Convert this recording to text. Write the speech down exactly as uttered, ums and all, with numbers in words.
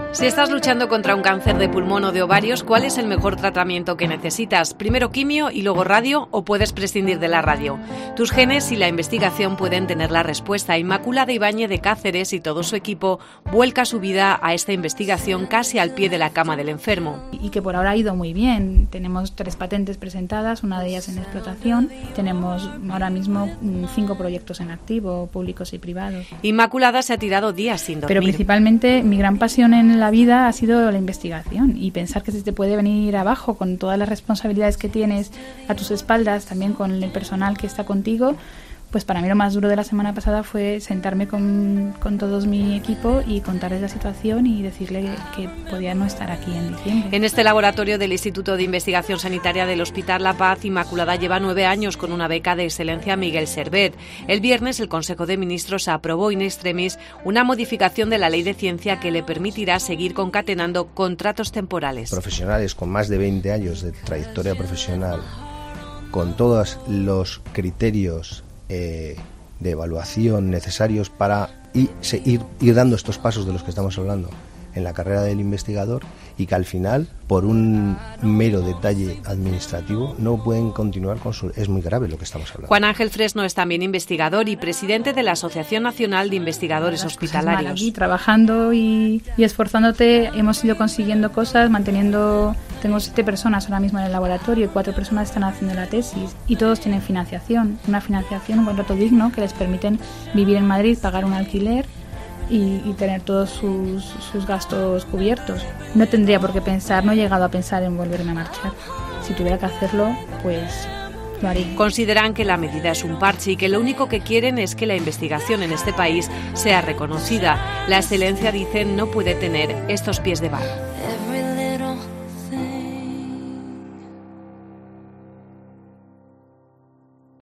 Si estás luchando contra un cáncer de pulmón o de ovarios, ¿cuál es el mejor tratamiento que necesitas? ¿Primero quimio y luego radio o puedes prescindir de la radio? Tus genes y la investigación pueden tener la respuesta. Inmaculada Ibáñez de Cáceres y todo su equipo vuelca su vida a esta investigación casi al pie de la cama del enfermo. Y que por ahora ha ido muy bien. Tenemos tres patentes presentadas, una de ellas en explotación. Tenemos ahora mismo cinco proyectos en activo, públicos y privados. Inmaculada se ha tirado días sin dormir. Pero principalmente mi gran pasión en la vida ha sido la investigación y pensar que se te puede venir abajo con todas las responsabilidades que tienes a tus espaldas, también con el personal que está contigo. Pues para mí lo más duro de la semana pasada fue sentarme con, con todo mi equipo y contarles la situación y decirle que podía no estar aquí en diciembre. En este laboratorio del Instituto de Investigación Sanitaria del Hospital La Paz, Inmaculada lleva nueve años con una beca de excelencia Miguel Servet. El viernes el Consejo de Ministros aprobó in extremis una modificación de la Ley de Ciencia que le permitirá seguir concatenando contratos temporales. Profesionales con más de veinte años de trayectoria profesional, con todos los criterios Eh, de evaluación necesarios para ir, ir, ir dando estos pasos de los que estamos hablando en la carrera del investigador y que al final, por un mero detalle administrativo, no pueden continuar con su... Es muy grave lo que estamos hablando. Juan Ángel Fresno es también investigador y presidente de la Asociación Nacional de Investigadores Hospitalarios. Aquí trabajando y, y esforzándote hemos ido consiguiendo cosas, manteniendo... Tengo siete personas ahora mismo en el laboratorio y cuatro personas están haciendo la tesis y todos tienen financiación, una financiación, un contrato digno que les permiten vivir en Madrid, pagar un alquiler y, y tener todos sus, sus gastos cubiertos. No tendría por qué pensar, no he llegado a pensar en volverme a marchar. Si tuviera que hacerlo, pues lo haría. Consideran que la medida es un parche y que lo único que quieren es que la investigación en este país sea reconocida. La excelencia, dicen, no puede tener estos pies de barro.